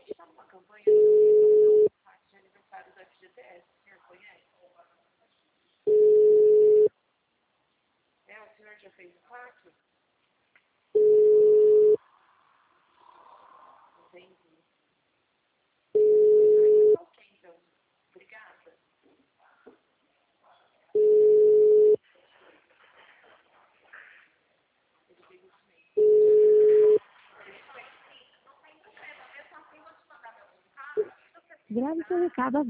Está numa campanha de comunicação do parque de aniversário da FGTS. O senhor conhece? O senhor já fez parte? Entendi. Ok, então. Obrigada. Grave seu recado